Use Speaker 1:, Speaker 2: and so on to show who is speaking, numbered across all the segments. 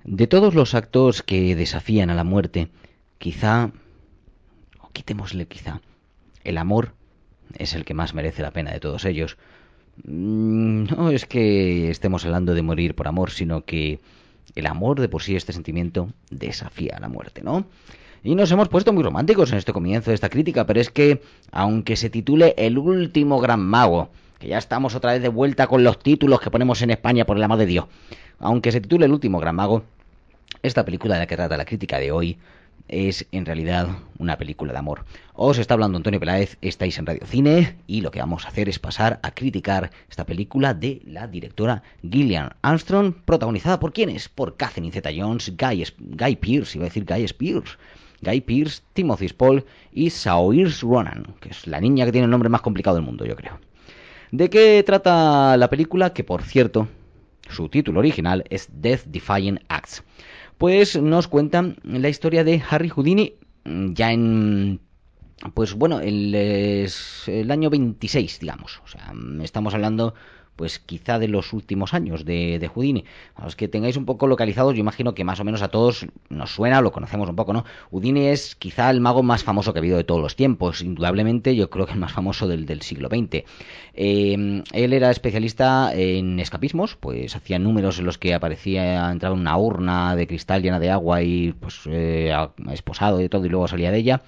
Speaker 1: De todos los actos que desafían a la muerte, quizá, o quitémosle quizá, el amor es el que más merece la pena de todos ellos. No es que estemos hablando de morir por amor, sino que el amor de por sí, este sentimiento, desafía a la muerte, ¿no? Y nos hemos puesto muy románticos en este comienzo de esta crítica, pero es que, aunque se titule El último gran mago, que ya estamos otra vez de vuelta con los títulos que ponemos en España, por el amor de Dios, aunque se titule El último gran mago, esta película de la que trata la crítica de hoy es en realidad una película de amor. Os está hablando Antonio Peláez, estáis en Radio Cine y lo que vamos a hacer es pasar a criticar esta película de la directora Gillian Armstrong, protagonizada por ¿quiénes? Por Catherine Zeta-Jones, Guy Pearce, iba a decir Guy Spears, Guy Pearce, Timothy Spall y Saoirse Ronan, que es la niña que tiene el nombre más complicado del mundo, yo creo. ¿De qué trata la película? Que por cierto, su título original es Death Defying Acts. Pues nos cuentan la historia de Harry Houdini ya en, pues bueno, el año 26, digamos. O sea, estamos hablando, pues quizá de los últimos años de Houdini. A los que tengáis un poco localizados, yo imagino que más o menos a todos nos suena, lo conocemos un poco, ¿no? Houdini es quizá el mago más famoso que ha habido de todos los tiempos. Indudablemente, yo creo que el más famoso del siglo XX. Él era especialista en escapismos, pues hacía números en los que aparecía, entraba en una urna de cristal llena de agua y pues esposado y todo, y luego salía de ella.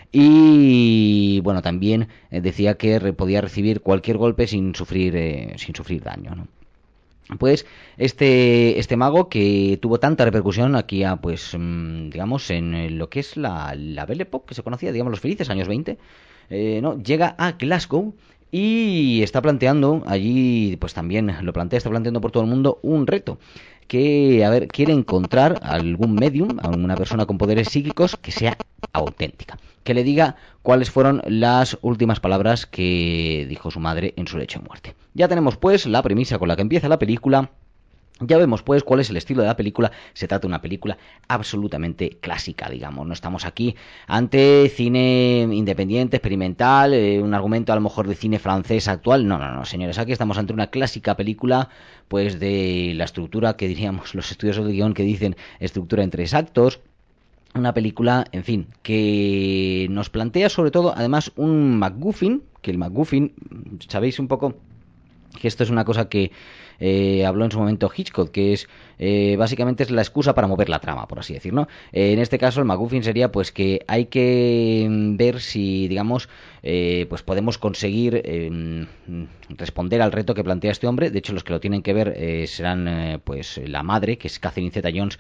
Speaker 1: Y bueno, también decía que podía recibir cualquier golpe sin sufrir daño, ¿no? Pues este mago que tuvo tanta repercusión aquí, pues digamos, en lo que es la Belle Époque, que se conocía, digamos, los felices años 20, ¿no? Llega a Glasgow y está planteando allí, pues también lo plantea, está planteando por todo el mundo un reto. Que, a ver, quiere encontrar algún medium, alguna persona con poderes psíquicos que sea auténtica, que le diga cuáles fueron las últimas palabras que dijo su madre en su lecho de muerte. Ya tenemos pues la premisa con la que empieza la película. Ya vemos pues cuál es el estilo de la película. Se trata de una película absolutamente clásica, digamos. No estamos aquí ante cine independiente, experimental, un argumento a lo mejor de cine francés actual. No, no, no, señores. Aquí estamos ante una clásica película, pues de la estructura que diríamos los estudiosos de guión que dicen estructura en 3 actos. Una película, en fin, que nos plantea sobre todo, además, un MacGuffin, que el MacGuffin, sabéis un poco que esto es una cosa que habló en su momento Hitchcock, que es básicamente es la excusa para mover la trama, por así decirlo, ¿no? En este caso el MacGuffin sería pues que hay que ver si, digamos, pues podemos conseguir responder al reto que plantea este hombre. De hecho, los que lo tienen que ver serán pues la madre, que es Catherine Zeta-Jones,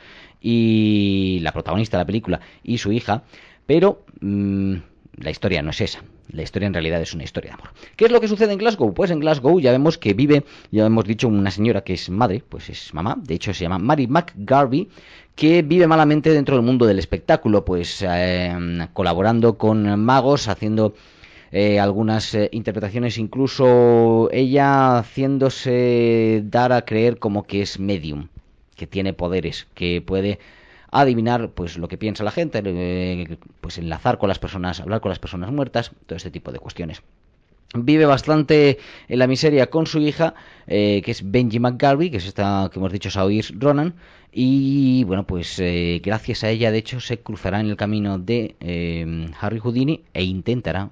Speaker 1: y la protagonista de la película, y su hija, pero la historia no es esa. La historia en realidad es una historia de amor. ¿Qué es lo que sucede en Glasgow? Pues en Glasgow ya vemos que vive, ya hemos dicho, una señora que es madre, pues es mamá, de hecho se llama Mary McGarvey, que vive malamente dentro del mundo del espectáculo, pues colaborando con magos, haciendo algunas interpretaciones, incluso ella haciéndose dar a creer como que es medium, que tiene poderes, que puede adivinar pues lo que piensa la gente, pues enlazar con las personas, hablar con las personas muertas, todo este tipo de cuestiones. Vive bastante en la miseria con su hija, que es Benji McGarvey, que es esta que hemos dicho, Saoirse Ronan, y bueno, pues gracias a ella, de hecho, se cruzará en el camino de Harry Houdini e intentará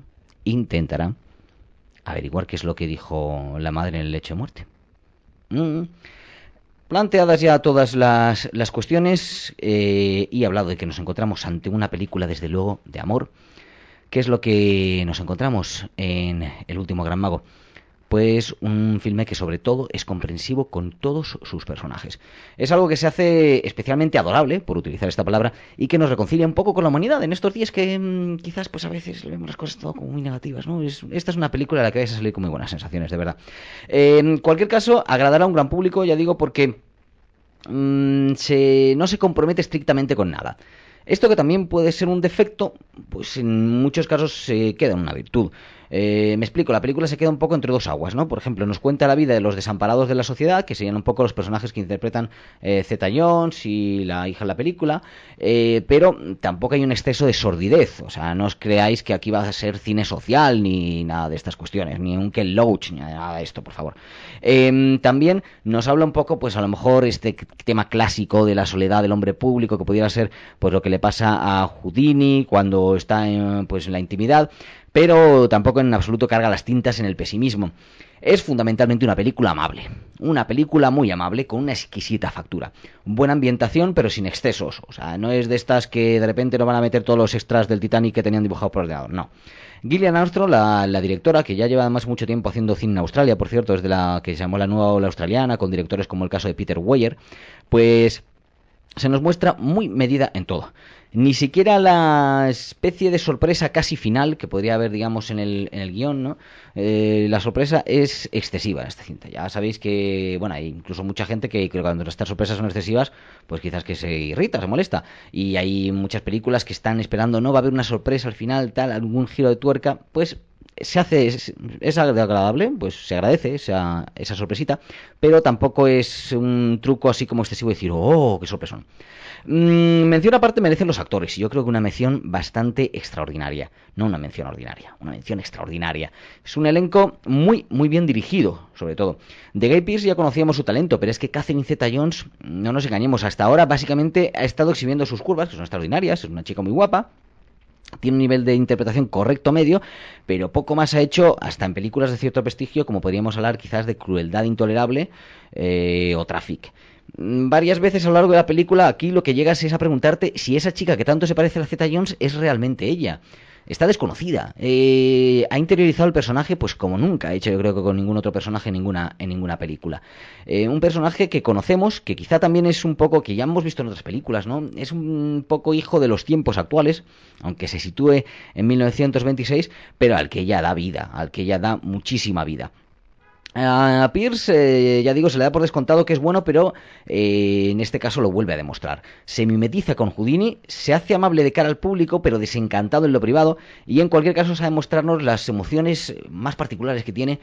Speaker 1: averiguar qué es lo que dijo la madre en el lecho de muerte. Planteadas ya todas las cuestiones y hablado de que nos encontramos ante una película, desde luego, de amor, ¿qué es lo que nos encontramos en El último gran mago? Pues un filme que sobre todo es comprensivo con todos sus personajes. Es algo que se hace especialmente adorable, por utilizar esta palabra, y que nos reconcilia un poco con la humanidad en estos días que quizás pues a veces vemos las cosas todo como muy negativas, ¿no? Esta es una película de la que vais a salir con muy buenas sensaciones, de verdad. En cualquier caso, agradará a un gran público, ya digo, porque no se compromete estrictamente con nada. Esto, que también puede ser un defecto, pues en muchos casos se queda en una virtud. Me explico, la película se queda un poco entre dos aguas, ¿no? Por ejemplo, nos cuenta la vida de los desamparados de la sociedad, que serían un poco los personajes que interpretan Zeta Jones y la hija de la película, pero tampoco hay un exceso de sordidez, o sea, no os creáis que aquí va a ser cine social ni nada de estas cuestiones, ni un Ken Loach, ni nada de esto, por favor. También nos habla un poco, pues a lo mejor este tema clásico de la soledad del hombre público, que pudiera ser pues lo que le pasa a Houdini cuando está pues en la intimidad, pero tampoco en absoluto carga las tintas en el pesimismo. Es fundamentalmente una película amable, una película muy amable con una exquisita factura, buena ambientación pero sin excesos, o sea, no es de estas que de repente no van a meter todos los extras del Titanic que tenían dibujado por ordenador, no. Gillian Armstrong, la directora, que ya lleva además mucho tiempo haciendo cine en Australia, por cierto, desde la que se llamó La Nueva Ola Australiana, con directores como el caso de Peter Weir, pues se nos muestra muy medida en todo. Ni siquiera la especie de sorpresa casi final que podría haber, digamos, en el guión, ¿no? La sorpresa es excesiva en esta cinta. Ya sabéis que, bueno, hay incluso mucha gente que creo que cuando estas sorpresas son excesivas, pues quizás que se irrita, se molesta. Y hay muchas películas que están esperando, no va a haber una sorpresa al final, tal, algún giro de tuerca, pues se hace, es agradable, pues se agradece esa sorpresita, pero tampoco es un truco así como excesivo decir, oh, qué sorpresón. Mención aparte merecen los actores, y yo creo que una mención bastante extraordinaria, no una mención ordinaria, una mención extraordinaria. Es un elenco muy, muy bien dirigido, sobre todo. De Guy Pearce ya conocíamos su talento, pero es que Catherine Zeta-Jones, no nos engañemos, hasta ahora básicamente ha estado exhibiendo sus curvas, que son extraordinarias, es una chica muy guapa, tiene un nivel de interpretación correcto medio, pero poco más ha hecho hasta en películas de cierto prestigio, como podríamos hablar quizás de Crueldad Intolerable o Traffic. Varias veces a lo largo de la película aquí lo que llegas es a preguntarte si esa chica que tanto se parece a la Zeta Jones es realmente ella. Está desconocida. Ha interiorizado el personaje pues como nunca ha hecho, yo creo que con ningún otro personaje en ninguna película. Un personaje que conocemos, que quizá también es un poco, que ya hemos visto en otras películas, ¿no? Es un poco hijo de los tiempos actuales, aunque se sitúe en 1926, pero al que ella da vida, al que ella da muchísima vida. A Pierce, ya digo, se le da por descontado que es bueno, pero en este caso lo vuelve a demostrar. Se mimetiza con Houdini, se hace amable de cara al público, pero desencantado en lo privado, y en cualquier caso sabe mostrarnos las emociones más particulares que tiene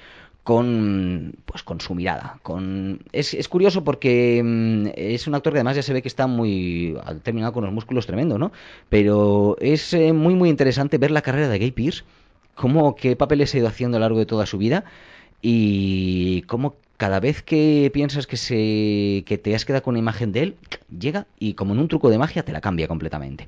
Speaker 1: con su mirada. Es curioso porque es un actor que además ya se ve que está ha terminado con los músculos tremendo, ¿no? Pero es muy, muy interesante ver la carrera de Guy Pearce, qué papeles ha ido haciendo a lo largo de toda su vida, y cómo cada vez que piensas que te has quedado con una imagen de él, llega y como en un truco de magia te la cambia completamente.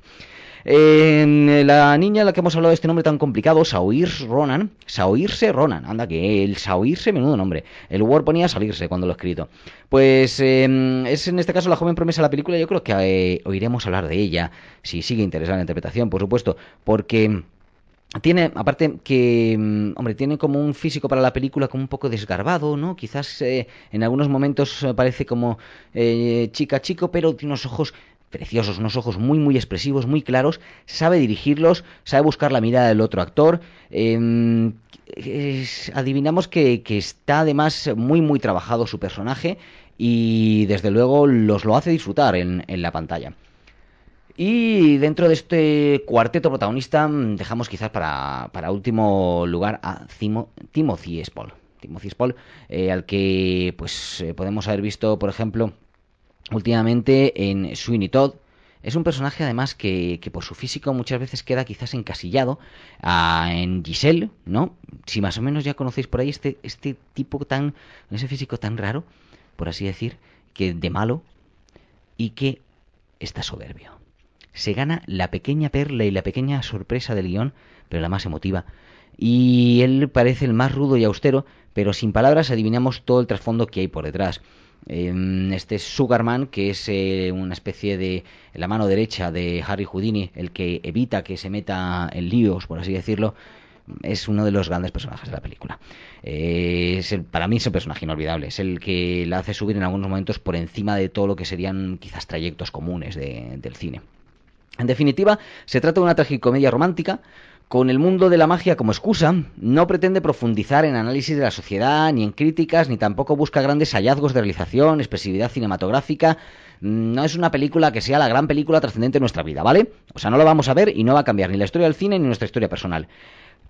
Speaker 1: La niña a la que hemos hablado de este nombre tan complicado, Saoirse Ronan, anda que el Saoirse, menudo nombre. El Word ponía salirse cuando lo he escrito. Pues es en este caso la joven promesa de la película. Yo creo que oiremos hablar de ella, si sigue interesada en la interpretación, por supuesto, porque tiene, aparte que, hombre, tiene como un físico para la película como un poco desgarbado, ¿no? Quizás en algunos momentos parece como chico, pero tiene unos ojos preciosos, unos ojos muy, muy expresivos, muy claros, sabe dirigirlos, sabe buscar la mirada del otro actor. Adivinamos que está además muy, muy trabajado su personaje y desde luego lo hace disfrutar en la pantalla. Y dentro de este cuarteto protagonista dejamos quizás para último lugar a Timothy Spall. Timothy Spall, al que pues podemos haber visto, por ejemplo, últimamente en Sweeney Todd. Es un personaje además que por su físico muchas veces queda quizás encasillado en Giselle, ¿no? Si más o menos ya conocéis por ahí este tipo ese físico tan raro, por así decir, que de malo y que está soberbio. Se gana la pequeña perla y la pequeña sorpresa del guión, pero la más emotiva. Y él parece el más rudo y austero, pero sin palabras adivinamos todo el trasfondo que hay por detrás. Este Sugarman, que es una especie de la mano derecha de Harry Houdini, el que evita que se meta en líos, por así decirlo, es uno de los grandes personajes de la película. Para mí es el personaje inolvidable, es el que la hace subir en algunos momentos por encima de todo lo que serían quizás trayectos comunes del cine. En definitiva, se trata de una tragicomedia romántica con el mundo de la magia como excusa. No pretende profundizar en análisis de la sociedad, ni en críticas, ni tampoco busca grandes hallazgos de realización, expresividad cinematográfica. No es una película que sea la gran película trascendente de nuestra vida, ¿vale? O sea, no la vamos a ver y no va a cambiar ni la historia del cine ni nuestra historia personal.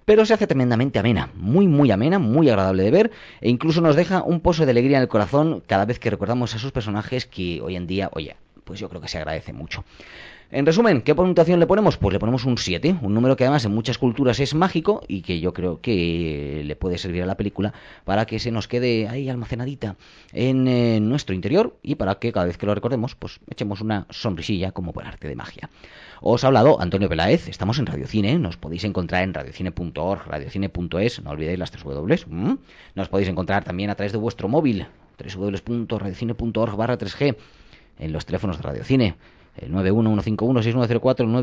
Speaker 1: pero se hace tremendamente amena, muy muy amena, muy agradable de ver, e incluso nos deja un pozo de alegría en el corazón cada vez que recordamos a esos personajes que hoy en día, oye, pues yo creo que se agradece mucho. En resumen, ¿qué puntuación le ponemos? Pues le ponemos un 7, un número que además en muchas culturas es mágico y que yo creo que le puede servir a la película para que se nos quede ahí almacenadita en nuestro interior y para que cada vez que lo recordemos, pues echemos una sonrisilla como por arte de magia. Os ha hablado Antonio Peláez, estamos en Radiocine, nos podéis encontrar en radiocine.org, radiocine.es, no olvidéis las 3 W, nos podéis encontrar también a través de vuestro móvil, www.radiocine.org/3G, en los teléfonos de Radiocine, el 911516904, el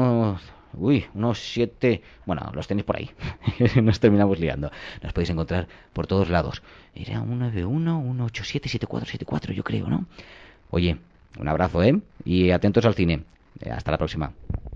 Speaker 1: 17... Bueno, los tenéis por ahí. Nos terminamos liando. Nos podéis encontrar por todos lados. Era un 911877474, yo creo, ¿no? Oye, un abrazo, ¿eh? Y atentos al cine. Hasta la próxima.